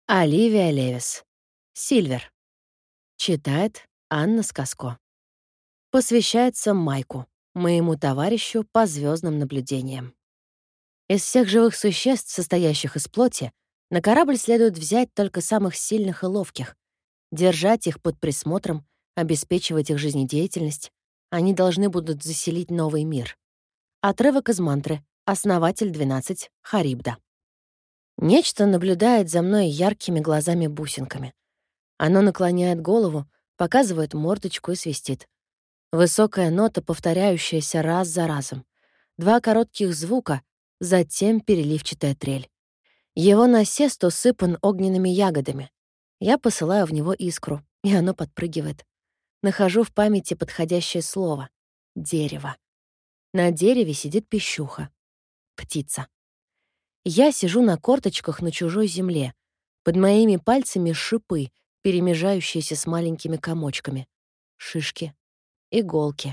Оливия Левис. Сильвер. Читает Анна Сказко. Посвящается Майку, моему товарищу по звездным наблюдениям. Из всех живых существ, состоящих из плоти, на корабль следует взять только самых сильных и ловких, держать их под присмотром, обеспечивать их жизнедеятельность. Они должны будут заселить новый мир. Отрывок из мантры «Основатель 12. Харибда». Нечто наблюдает за мной яркими глазами-бусинками. Оно наклоняет голову, показывает мордочку и свистит. Высокая нота, повторяющаяся раз за разом. 2 коротких звука, затем переливчатая трель. Его насест усыпан огненными ягодами. Я посылаю в него искру, и оно подпрыгивает. Нахожу в памяти подходящее слово — дерево. На дереве сидит пищуха. Птица. Я сижу на корточках на чужой земле. Под моими пальцами шипы, перемежающиеся с маленькими комочками. Шишки. Иголки.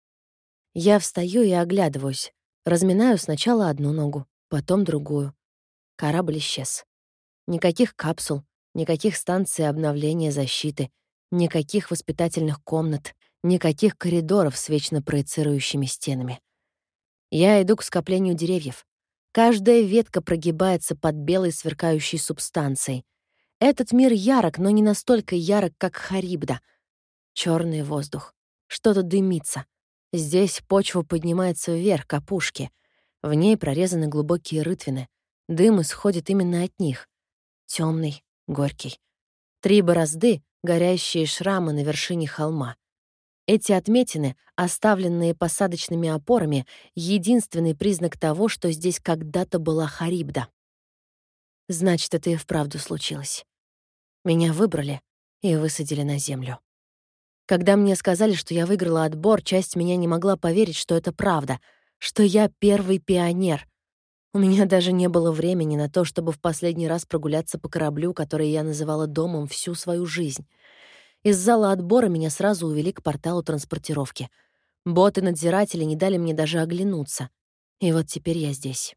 Я встаю и оглядываюсь. Разминаю сначала одну ногу, потом другую. Корабль исчез. Никаких капсул, никаких станций обновления защиты, никаких воспитательных комнат, никаких коридоров с вечно проецирующими стенами. Я иду к скоплению деревьев. Каждая ветка прогибается под белой сверкающей субстанцией. Этот мир ярок, но не настолько ярок, как Харибда. Черный воздух. Что-то дымится. Здесь почва поднимается вверх, к опушке. В ней прорезаны глубокие рытвины. Дым исходит именно от них. Темный, горький. 3 борозды, горящие шрамы на вершине холма. Эти отметины, оставленные посадочными опорами, единственный признак того, что здесь когда-то была Харибда. Значит, это и вправду случилось. Меня выбрали и высадили на землю. Когда мне сказали, что я выиграла отбор, часть меня не могла поверить, что это правда, что я первый пионер. У меня даже не было времени на то, чтобы в последний раз прогуляться по кораблю, который я называла домом всю свою жизнь. Из зала отбора меня сразу увели к порталу транспортировки. Боты-надзиратели не дали мне даже оглянуться. И вот теперь я здесь.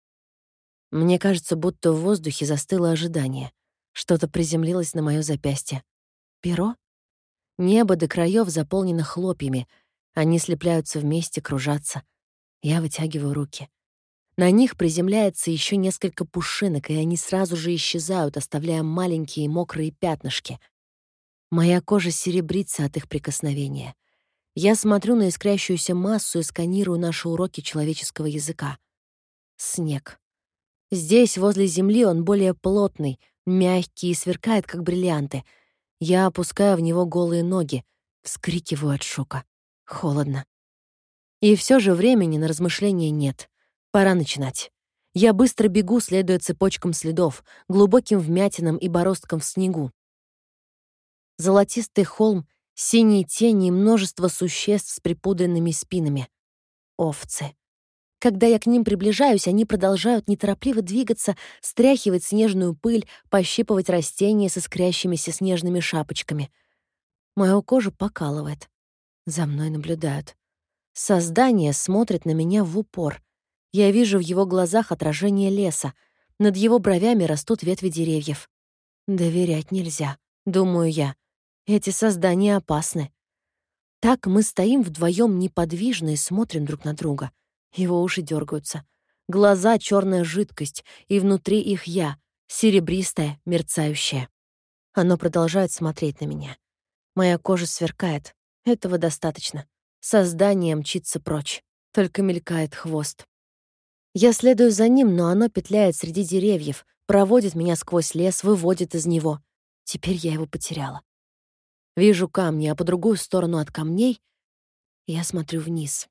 Мне кажется, будто в воздухе застыло ожидание. Что-то приземлилось на моё запястье. Перо? Небо до краёв заполнено хлопьями. Они слепляются вместе, кружатся. Я вытягиваю руки. На них приземляется ещё несколько пушинок, и они сразу же исчезают, оставляя маленькие мокрые пятнышки. Моя кожа серебрится от их прикосновения. Я смотрю на искрящуюся массу и сканирую наши уроки человеческого языка. Снег. Здесь, возле земли, он более плотный, мягкий и сверкает, как бриллианты. Я опускаю в него голые ноги, вскрикиваю от шока. Холодно. И всё же времени на размышления нет. Пора начинать. Я быстро бегу, следуя цепочкам следов, глубоким вмятинам и бороздкам в снегу. Золотистый холм, синие тени и множество существ с припудренными спинами. Овцы. Когда я к ним приближаюсь, они продолжают неторопливо двигаться, стряхивать снежную пыль, пощипывать растения с искрящимися снежными шапочками. Мою кожу покалывает. За мной наблюдают. Создание смотрит на меня в упор. Я вижу в его глазах отражение леса. Над его бровями растут ветви деревьев. Доверять нельзя, думаю я. Эти создания опасны. Так мы стоим вдвоем неподвижно и смотрим друг на друга. Его уши дергаются. Глаза — черная жидкость, и внутри их я, серебристая, мерцающая. Оно продолжает смотреть на меня. Моя кожа сверкает. Этого достаточно. Создание мчится прочь. Только мелькает хвост. Я следую за ним, но оно петляет среди деревьев, проводит меня сквозь лес, выводит из него. Теперь я его потеряла. Вижу камни, а по другую сторону от камней я смотрю вниз.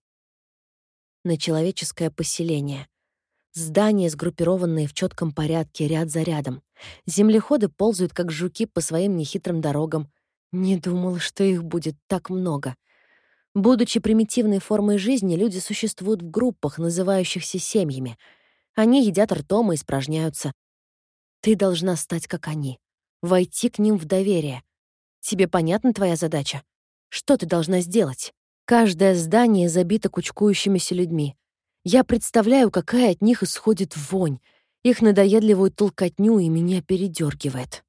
На человеческое поселение. Здания, сгруппированные в четком порядке, ряд за рядом. Землеходы ползают, как жуки, по своим нехитрым дорогам. Не думала, что их будет так много. Будучи примитивной формой жизни, люди существуют в группах, называющихся семьями. Они едят ртом и испражняются. Ты должна стать как они, войти к ним в доверие. Тебе понятна твоя задача? Что ты должна сделать? Каждое здание забито кучкующимися людьми. Я представляю, какая от них исходит вонь. их надоедливую толкотню и меня передергивает.